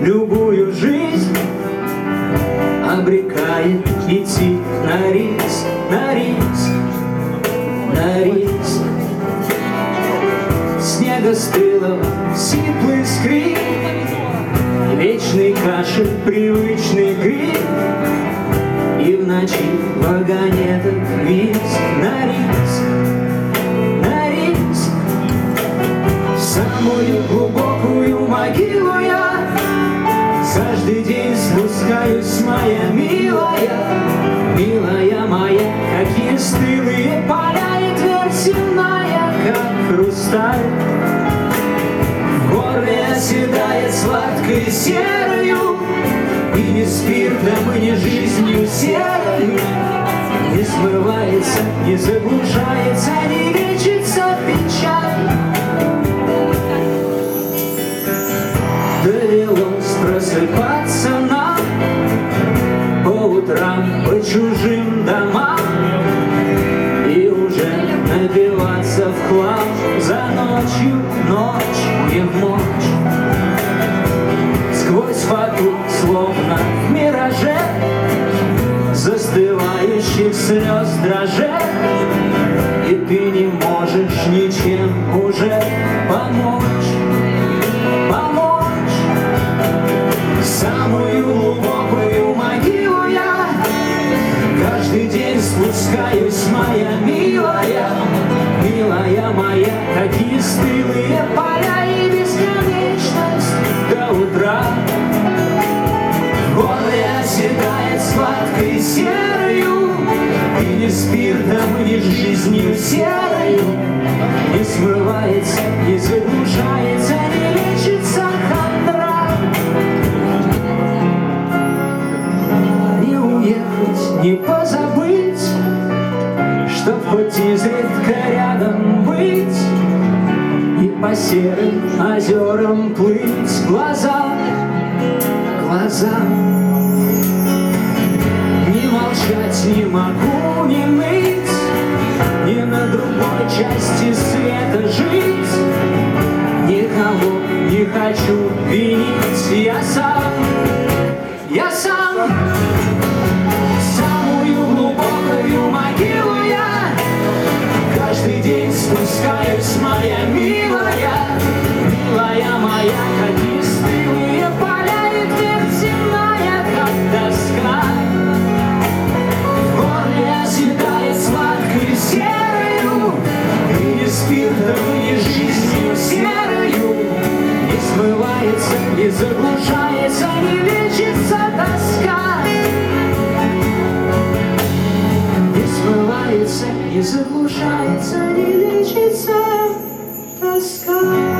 любую жизнь обрекает идти на риск, на риск, на риск. Снега стылого сиплый скрип, вечный кашель, привычный крик, и в ночи вагонеток визг на риск, на риск. В самую глубокую могилу я каждый день спускаюсь, моя милая, милая моя. Какие стылые поля и твердь земная, как хрусталь. В горле оседает сладкой серою, и не спиртом, и не жизнью серою. Не смывается, не заглушается, не лечится печаль. Довелось просыпаться нам по утрам, по чужим домам, и уже напиваться в хлам за ночью, ночь не в мочь. Сквозь фату, словно в мираже, застывающих слез дрожек, и ты не можешь ничем уже помочь, помочь. В самую глубокую могилу я каждый день спускаюсь, моя милая, милая моя. Какие стылые поля и бесконечность до утра. В горле оседает сладкой серою, и не спиртом, и не жизнью серою. Не смывается, не заглушается, не лечится хандра. Не уехать, не позабыть, чтоб хоть изредка рядом быть, и по серым озерам плыть глаза, глаза. Не молчать не могу, не ныть, ни на другой части света жить. Никого не хочу винить, я сам, я сам. В самую глубокую могилу я каждый день спускаюсь, моя милая, милая моя. Какие стылые поля и твердь земная, как доска. В горле оседает сладкой серою, и не спиртом, и не жизнью серою. Не смывается, не заглушается, не лечится тоска. Не смывается, не заглушается, не лечится тоска.